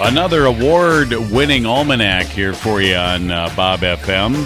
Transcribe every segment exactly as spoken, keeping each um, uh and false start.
Another award-winning almanac here for you on uh, Bob F M.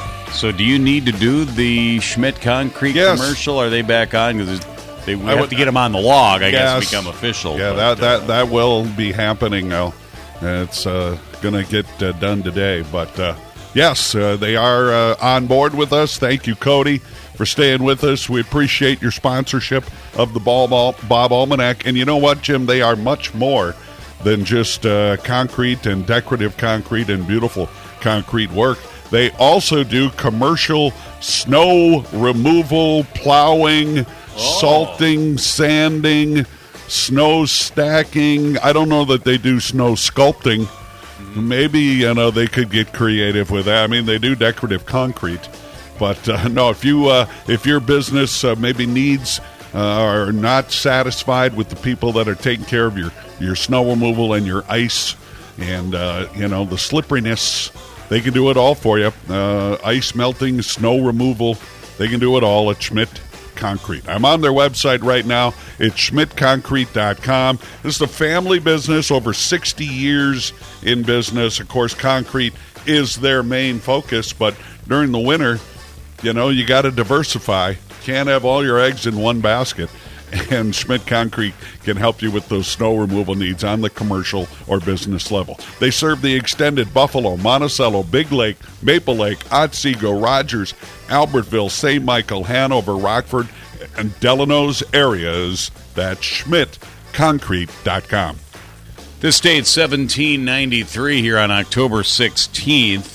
So do you need to do the Schmidt Concrete yes. commercial? Are they back on? Because they we I have would, to get them on the log, I yes. guess, to become official. Yeah, but, that, that, that will be happening now. It's uh, going to get uh, done today. But, uh, yes, uh, they are uh, on board with us. Thank you, Cody, for staying with us. We appreciate your sponsorship of the Bob, Bob Almanac. And you know what, Jim? They are much more than just uh, concrete and decorative concrete and beautiful concrete work. They also do commercial snow removal, plowing, oh. salting, sanding, snow stacking. I don't know that they do snow sculpting. Mm-hmm. Maybe, you know, they could get creative with that. I mean, they do decorative concrete. But, uh, no, if you uh, if your business uh, maybe needs uh, are not satisfied with the people that are taking care of your, your snow removal and your ice and, uh, you know, the slipperiness, they can do it all for you. Uh, ice melting, snow removal, they can do it all at Schmidt Concrete. I'm on their website right now. It's schmidt concrete dot com. This is a family business, over sixty years in business. Of course, concrete is their main focus, but during the winter, you know, you got to diversify. Can't have all your eggs in one basket. And Schmidt Concrete can help you with those snow removal needs on the commercial or business level. They serve the extended Buffalo, Monticello, Big Lake, Maple Lake, Otsego, Rogers, Albertville, Saint Michael, Hanover, Rockford, and Delano's areas. That's schmidt concrete dot com. This date's seventeen ninety-three here on October sixteenth.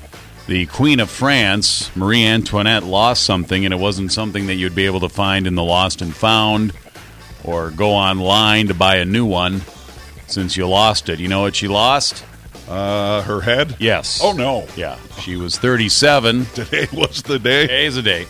The Queen of France, Marie Antoinette, lost something, and it wasn't something that you'd be able to find in the Lost and Found or go online to buy a new one since you lost it. You know what she lost? Uh, her head? Yes. Oh, no. Yeah. She was thirty-seven. Today was the day? Today's the day.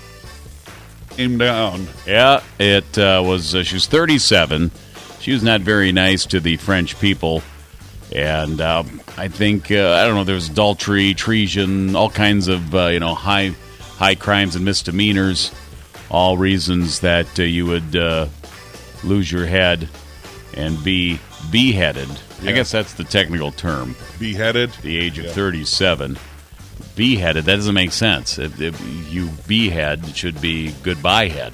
Came down. Yeah, it uh, was, uh, she was thirty-seven. She was not very nice to the French people. And um, I think, uh, I don't know, there was adultery, treason, all kinds of, uh, you know, high high crimes and misdemeanors, all reasons that uh, you would uh, lose your head and be beheaded. Yeah. I guess that's the technical term. Beheaded? The age of yeah. thirty-seven. Beheaded, that doesn't make sense. If, if you behead, it should be goodbye head.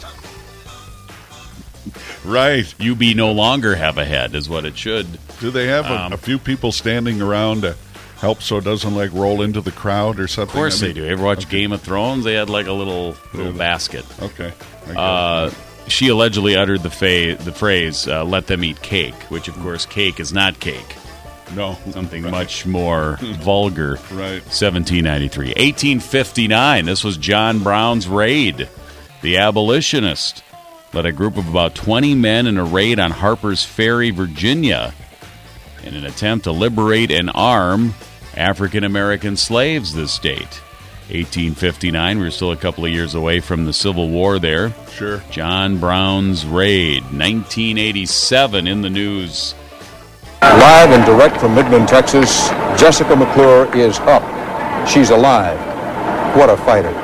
Right. You be no longer have a head is what it should. Do they have a, um, a few people standing around to help so it doesn't, like, roll into the crowd or something? Of course I mean, they do. Ever watch okay. Game of Thrones? They had, like, a little little yeah. basket. Okay. Uh, she allegedly uttered the, fa- the phrase, uh, let them eat cake, which, of course, cake is not cake. No. Something right. much more vulgar. Right. seventeen ninety-three. eighteen fifty-nine. This was John Brown's raid. The abolitionist led a group of about twenty men in a raid on Harper's Ferry, Virginia, in an attempt to liberate and arm African-American slaves this date. eighteen fifty-nine, we we're still a couple of years away from the Civil War there. Sure. John Brown's raid. nineteen eighty-seven in the news. Live and direct from Midland, Texas, Jessica McClure is up. She's alive. What a fighter.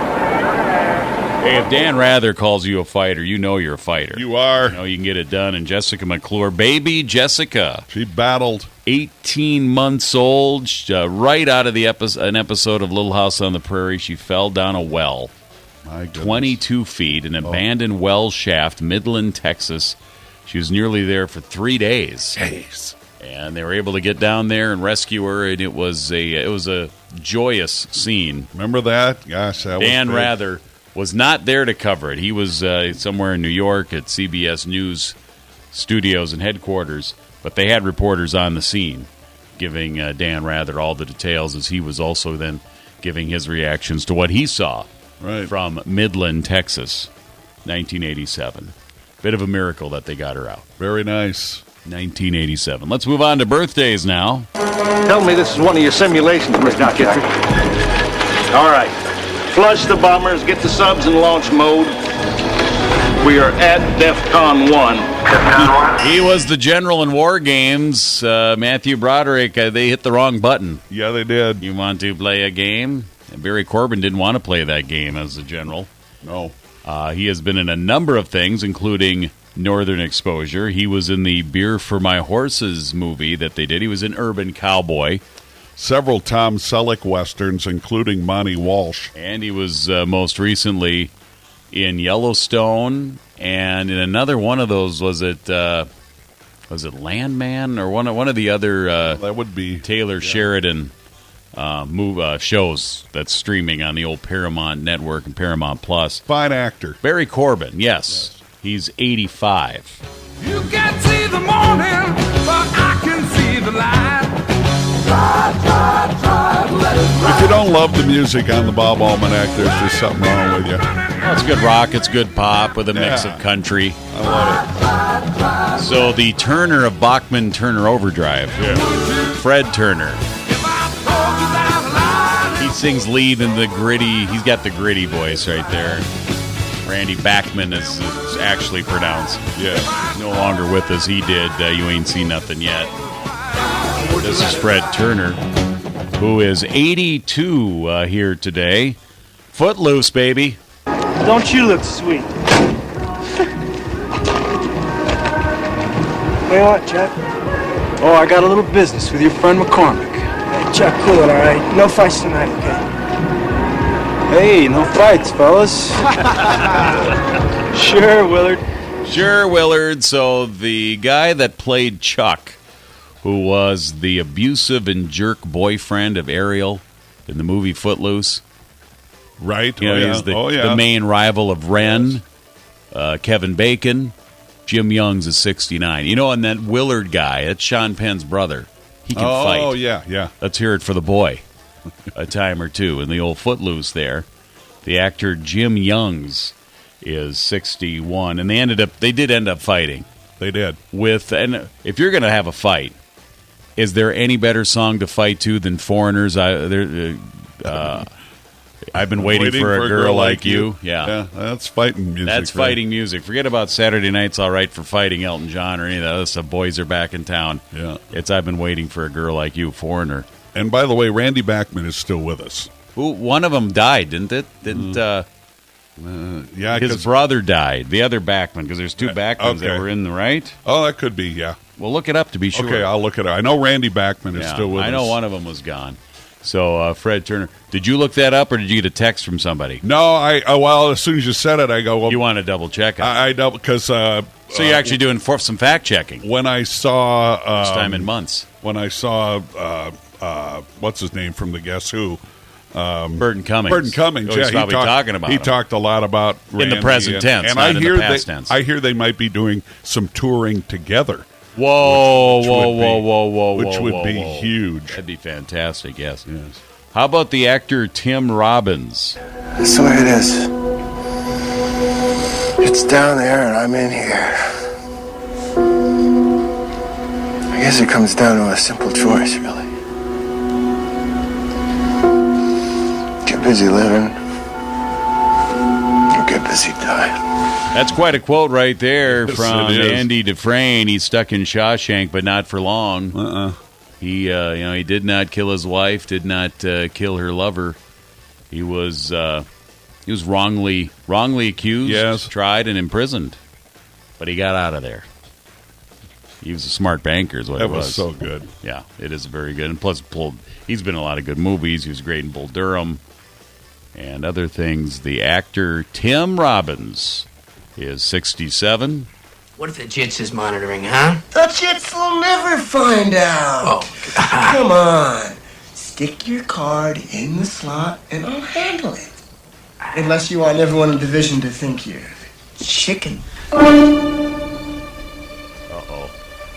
Hey, if Dan Rather calls you a fighter, you know you're a fighter. You are. You know you can get it done. And Jessica McClure, baby Jessica. She battled. eighteen months old, uh, right out of the epi- an episode of Little House on the Prairie. She fell down a well. My goodness. twenty-two feet, an abandoned oh. well shaft, Midland, Texas. She was nearly there for three days. Jeez. And they were able to get down there and rescue her, and it was a it was a joyous scene. Remember that? Gosh, that Dan was Dan Rather was not there to cover it. He was uh, somewhere in New York at C B S News studios and headquarters, but they had reporters on the scene giving uh, Dan Rather all the details as he was also then giving his reactions to what he saw right. from Midland, Texas, nineteen eighty-seven. Bit of a miracle that they got her out. Very nice. nineteen eighty-seven. Let's move on to birthdays now. Tell me this is one of your simulations, Mister McKittrick. All right. Flush the bombers, get the subs in launch mode. We are at DEFCON one. He was the general in War Games. Uh, Matthew Broderick, uh, they hit the wrong button. Yeah, they did. You want to play a game? And Barry Corbin didn't want to play that game as a general. No. Uh, he has been in a number of things, including northern exposure. He was in the Beer for My Horses movie that they did. He was in Urban Cowboy. Several Tom Selleck westerns, including Monty Walsh. And he was uh, most recently in Yellowstone, and in another one of those, was it uh, was it Landman or one of, one of the other uh, that would be Taylor yeah. Sheridan uh, move, uh, shows that's streaming on the old Paramount Network and Paramount Plus. Fine actor. Barry Corbin, yes. yes. He's eighty-five. You can't see the morning, but I can see the light. Drive, drive, drive, let it ride. If you don't love the music on the Bob Almanac, there's just something wrong with you. Well, it's good rock, it's good pop with a yeah. mix of country. I love it. So the Turner of Bachman Turner Overdrive, yeah. Fred Turner. He sings lead in the gritty, he's got the gritty voice right there. Randy Bachman is, is actually pronounced. Yeah. He's no longer with us. He did uh, You Ain't Seen Nothing Yet. This is Fred Turner, who is eighty-two uh, here today. Footloose, baby. Don't you look sweet? What do you want, Chuck? Oh, I got a little business with your friend McCormick. Hey, Chuck, cool it, all right? No fights tonight, okay? Hey, no fights, fellas. Sure, Willard. Sure, Willard. So the guy that played Chuck, who was the abusive and jerk boyfriend of Ariel in the movie Footloose. Right. You know, oh, yeah. he's the, oh, yeah. the main rival of Ren, uh, Kevin Bacon. Jim Young's is sixty-nine. You know, and that Willard guy, that's Sean Penn's brother. He can oh, fight. Oh, yeah, yeah. Let's hear it for the boy. A time or two in the old Footloose there. The actor Jim Youngs is sixty-one, and they ended up, they did end up fighting. They did. With, and if you're going to have a fight, is there any better song to fight to than Foreigners? I, there, uh, I've been waiting, waiting for, a, for girl a girl like you. you. Yeah. yeah, that's fighting music. That's right? fighting music. Forget about Saturday Night's All Right for Fighting, Elton John, or any of that. That's the Boys Are Back in Town. Yeah, it's I've been waiting for a girl like you, Foreigner. And by the way, Randy Bachman is still with us. Who? One of them died, didn't it? Didn't? Mm. Uh, uh, yeah, his brother died. The other Bachman, because there's two Bachmans okay. that were in the right. Oh, that could be. Yeah. Well, look it up to be sure. Okay, I'll look it up. I know Randy Bachman is yeah, still with I us. I know one of them was gone. So, uh, Fred Turner. Did you look that up, or did you get a text from somebody? No, I. Uh, well, as soon as you said it, I go. Well, you want to double check it? I, I double because. Uh, so you're uh, actually doing for, some fact checking. When I saw um, first time in months. When I saw uh, uh, what's his name from the Guess Who. Um, Burton Cummings. Burton Cummings. Oh, yeah, he's probably he talked, talking about. He him. talked a lot about Randy in the present and, tense, and not I in hear the past they, tense. I hear they might be doing some touring together. Whoa, which, which whoa, would whoa, be, whoa, whoa, which whoa, would whoa, be whoa. huge. That'd be fantastic. Yes. Yes. How about the actor Tim Robbins? That's the way it is. It's down there, and I'm in here. I guess it comes down to a simple choice, really. Get busy living, or get busy dying. That's quite a quote right there yes, from Andy Dufresne. He's stuck in Shawshank, but not for long. Uh-uh. He, uh, you know, he did not kill his wife, did not uh, kill her lover. He was, uh, he was wrongly, wrongly accused, yes. tried, and imprisoned, but he got out of there. He was a smart banker, is what that it was. was so good. Yeah, it is very good, and plus, he's been in a lot of good movies. He was great in Bull Durham and other things. The actor Tim Robbins is sixty-seven. What if the Jits is monitoring, huh? The Jits will never find out. Oh, come on. Stick your card in the slot and I'll handle it. Unless you want everyone in division to think you're chicken. Uh-oh.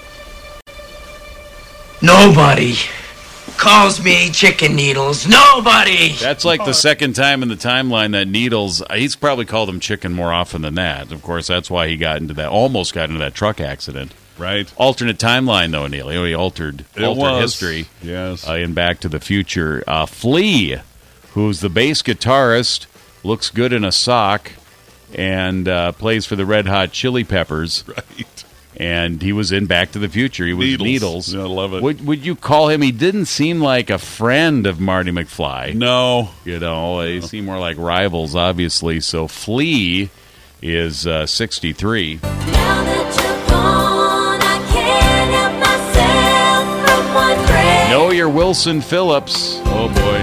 Nobody calls me chicken Needles. Nobody! That's like the second time in the timeline that Needles, he's probably called him chicken more often than that. Of course, that's why he got into that, almost got into that truck accident. Right. Alternate timeline, though, Neil. He altered, it altered was. history. Yes. Uh, in Back to the Future. Uh, Flea, who's the bass guitarist, looks good in a sock, and uh, plays for the Red Hot Chili Peppers. Right. And he was in Back to the Future. He was Needles. Needles. Yeah, I love it. Would, would you call him? He didn't seem like a friend of Marty McFly. No. You know, they seem more like rivals, obviously. So Flea is uh, sixty-three. Now that you're gone, I can't help myself from one grave. Know your Wilson Phillips. Oh, boy.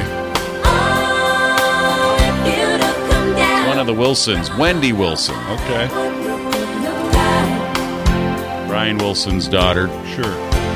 Oh, if you'd have come down. One of the Wilsons. Wendy Wilson. Okay. Brian Wilson's daughter. Sure.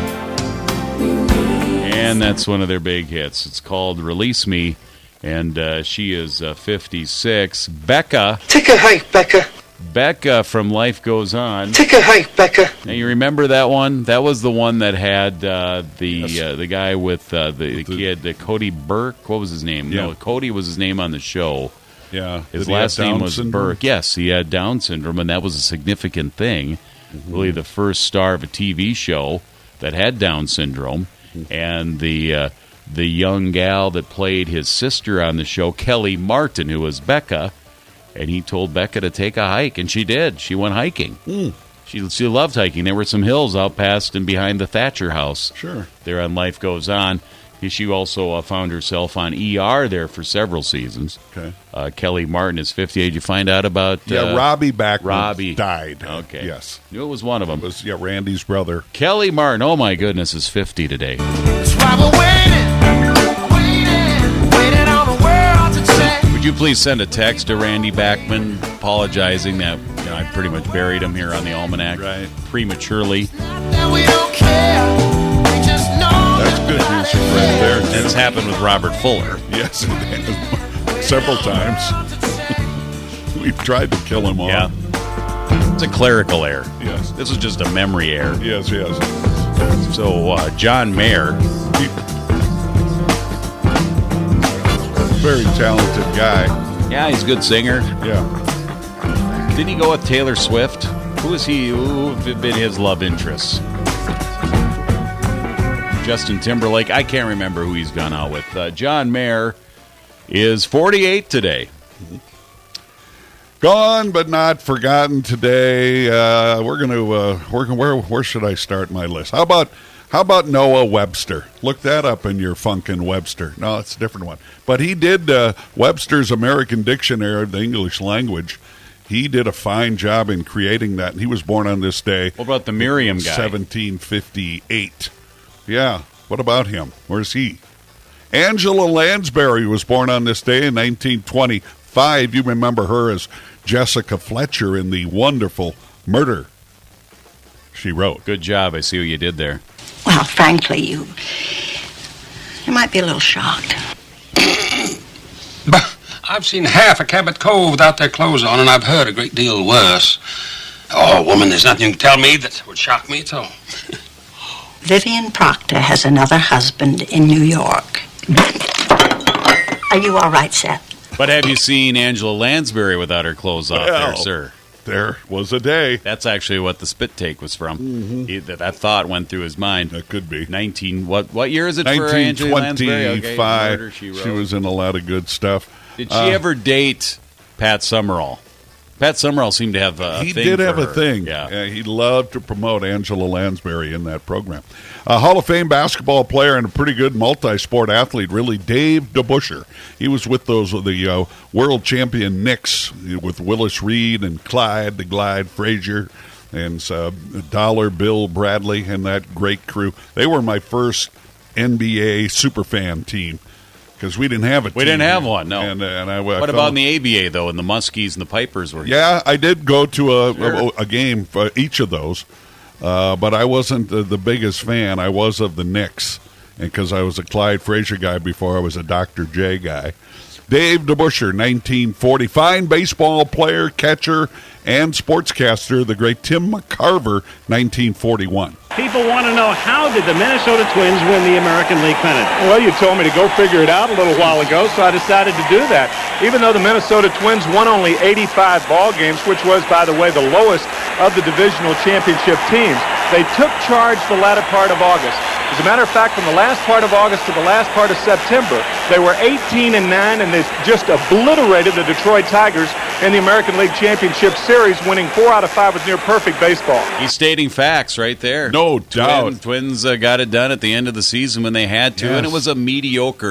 And that's one of their big hits. It's called Release Me. And uh, she is uh, fifty-six. Becca. Take a hike, Becca. Becca from Life Goes On. Take a hike, Becca. Now, you remember that one? That was the one that had uh, the Yes. uh, the guy with uh, the, the kid, uh, Cody Burke. What was his name? Yeah. No, Cody was his name on the show. Yeah. His Did he have last name Down was syndrome? Burke. Yes, he had Down syndrome, and that was a significant thing. Mm-hmm. Really, the first star of a T V show that had Down syndrome, Mm-hmm. and the uh, the young gal that played his sister on the show, Kelly Martin, who was Becca, and he told Becca to take a hike, and she did. She went hiking. Mm. She she loved hiking. There were some hills out past and behind the Thatcher house. Sure. There on Life Goes On. She also uh, found herself on E R there for several seasons. Okay. Uh, Kelly Martin is fifty-eight. You find out about Yeah, uh, Robbie Bachman Robbie died. Okay. Yes. Knew it was one of them. It was, yeah, Randy's brother. Kelly Martin, oh my goodness, is fifty today. Would you please send a text to Randy Bachman apologizing that you know I pretty much buried him here on the Almanac Right. prematurely? That's good music right there. That's happened with Robert Fuller. Yes, it has. Several times. We've tried to kill him off. Yeah. It's a clerical error. Yes. This is just a memory error. Yes, yes. So, uh, John Mayer, He, very talented guy. yeah, he's a good singer. Yeah. Didn't he go with Taylor Swift? Who is he? Who have been his love interests? Justin Timberlake. I can't remember who he's gone out with. Uh, John Mayer is forty-eight today. Gone but not forgotten today. Uh, we're going to. Uh, we're gonna, where where should I start my list? How about how about Noah Webster? Look that up in your Funkin' Webster. No, it's a different one. But he did uh, Webster's American Dictionary of the English Language. He did a fine job in creating that, and he was born on this day. What about the Merriam guy? seventeen fifty-eight. Yeah. What about him? Where's he? Angela Lansbury was born on this day in nineteen twenty-five. You remember her as Jessica Fletcher in the wonderful Murder, she wrote. Good job. I see what you did there. Well, frankly, you you might be a little shocked. But I've seen half a Cabot Cove without their clothes on, and I've heard a great deal worse. Oh, woman, there's nothing you can tell me that would shock me at all. Vivian Proctor has another husband in New York. Are you all right, Seth? But have you seen Angela Lansbury without her clothes off there, Well, sir? There was a day. That's actually what the spit take was from. Mm-hmm. He, that, that thought went through his mind. That could be. nineteen What what year is it for Angela Lansbury? Okay, nineteen twenty-five. Murder, She She Wrote. was in a lot of good stuff. Did she Uh, ever date Pat Summerall? Pat Summerall seemed to have a he thing did for have a her. thing. Yeah. Uh, he loved to promote Angela Lansbury in that program. A Hall of Fame basketball player and a pretty good multi-sport athlete, really, Dave DeBuscher. He was with those the uh, world champion Knicks with Willis Reed and Clyde the Glide Frazier and uh, Dollar Bill Bradley and that great crew. They were my first N B A superfan team. Because we didn't have a team. We didn't have one, no. And, uh, and I, I What fell- about in the A B A, though, and the Muskies and the Pipers were? Yeah, I did go to a, Sure. a, a game for each of those, uh, but I wasn't the, the biggest fan. I was of the Knicks, and because I was a Clyde Frazier guy before I was a Doctor J guy. Dave DeBuscher, nineteen forty. Fine baseball player, catcher, and sportscaster, the great Tim McCarver, nineteen forty-one. People want to know, how did the Minnesota Twins win the American League pennant? Well, you told me to go figure it out a little while ago, so I decided to do that. Even though the Minnesota Twins won only eighty-five ball games, which was, by the way, the lowest of the divisional championship teams, they took charge the latter part of August. As a matter of fact, from the last part of August to the last part of September, they were eighteen and nine, and they just obliterated the Detroit Tigers in the American League Championship Series, winning four out of five with near-perfect baseball. He's stating facts right there. No doubt. Twin, twins uh, got it done at the end of the season when they had to, Yes. and it was a mediocre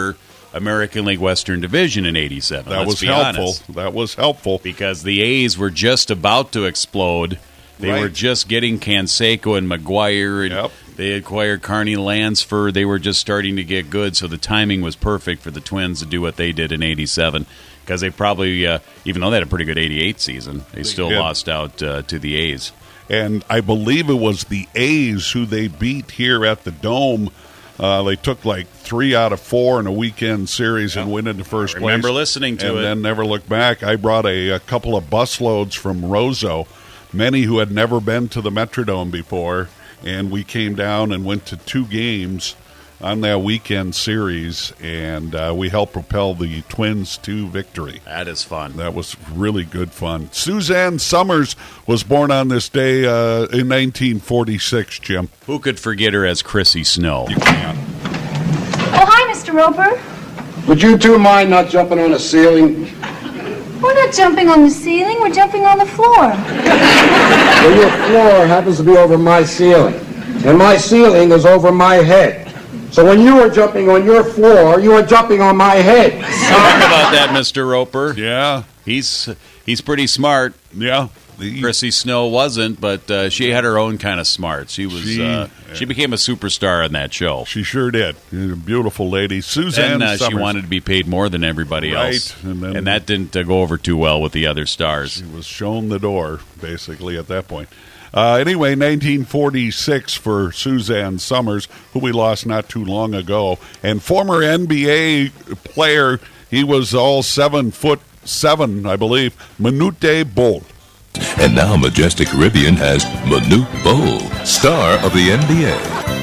American League Western Division in eighty-seven. That let's was be helpful. honest. That was helpful. Because the A's were just about to explode. They Right. were just getting Canseco and McGuire, and Yep. they acquired Carney Lansford. They were just starting to get good, so the timing was perfect for the Twins to do what they did in eighty-seven. Because they probably, uh, even though they had a pretty good eighty-eight season, they still did. lost out uh, to the A's. And I believe it was the A's who they beat here at the Dome. Uh, they took like three out of four in a weekend series and went into first I remember place. listening to and it. then never looked back. I brought a, a couple of busloads from Roseau, many who had never been to the Metrodome before, and we came down and went to two games on that weekend series, and uh, we helped propel the Twins to victory. That is fun. That was really good fun. Suzanne Summers was born on this day uh, in nineteen forty-six, Jim. Who could forget her as Chrissy Snow? You can't. Oh, hi, Mister Roper. Would you two mind not jumping on the ceiling? We're not jumping on the ceiling, we're jumping on the floor. Well, your floor happens to be over my ceiling, and my ceiling is over my head. So when you were jumping on your floor, you were jumping on my head. Talk about that, Mister Roper. Yeah. He's he's pretty smart. Yeah. Chrissy Snow wasn't, but uh, she had her own kind of smart. She was She- uh, she became a superstar on that show. She sure did. She's a beautiful lady. Suzanne And uh, she Summers. wanted to be paid more than everybody Right, else. and then- that didn't uh, go over too well with the other stars. She was shown the door, basically, at that point. Uh, anyway, nineteen forty-six for Suzanne Summers, who we lost not too long ago, and former N B A player. He was all seven foot seven, I believe. Manute Bol. And now Majestic Caribbean has Manute Bol, star of the N B A.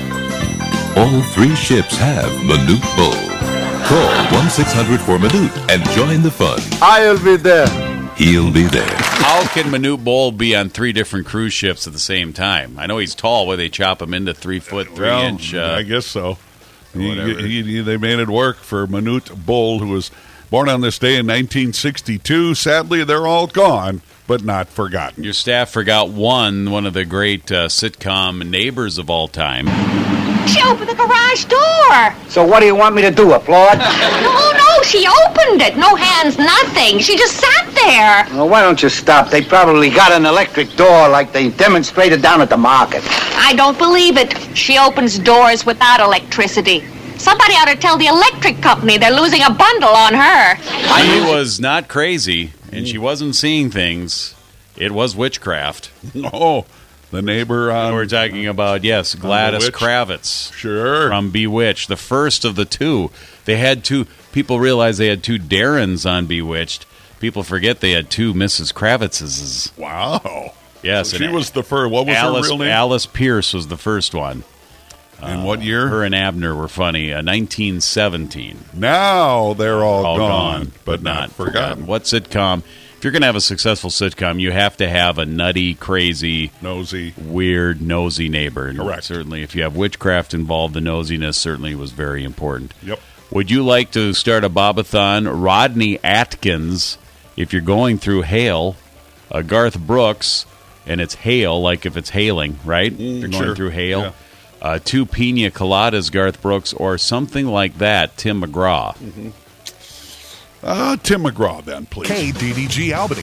All three ships have Manute Bol. Call one six hundred for Manute and join the fun. I'll be there. He'll be there. How can Manute Bol be on three different cruise ships at the same time? I know he's tall. Where they chop him into three foot, three Well, inch. Uh, I guess so. He, whatever. he- he- they made it work for Manute Bol, who was born on this day in nineteen sixty-two. Sadly, they're all gone, but not forgotten. Your staff forgot one, one of the great uh, sitcom neighbors of all time. She opened the garage door. So what do you want me to do, applaud? No, no, she opened it. No hands, nothing. She just sat there. Well, why don't you stop? They probably got an electric door like they demonstrated down at the market. I don't believe it. She opens doors without electricity. Somebody ought to tell the electric company they're losing a bundle on her. She was not crazy, and she wasn't seeing things. It was witchcraft. Oh, the neighbor on... We're talking about, yes, Gladys Bewitched? Kravitz. Sure. From Bewitched, the first of the two. They had two... People realize they had two Darrens on Bewitched. People forget they had two Missus Kravitzes. Wow. Yes. So she and was the first. What was Alice, her real name? Alice Pierce was the first one. In what year? Her and Abner were funny. Uh, nineteen seventeen. Now they're all, All gone, gone, but not forgotten. What sitcom? If you're going to have a successful sitcom, you have to have a nutty, crazy, nosy, weird, nosy neighbor. And Correct. certainly, if you have witchcraft involved, the nosiness certainly was very important. Yep. Would you like to start a Bobathon? Rodney Atkins, if you're going through hail, uh, Garth Brooks, and it's hail, like if it's hailing, right? if you're going sure. through hail. Yeah. Uh, two Pina Coladas, Garth Brooks, or something like that, Tim McGraw. Uh, Tim McGraw, then, please. K D D G Albany.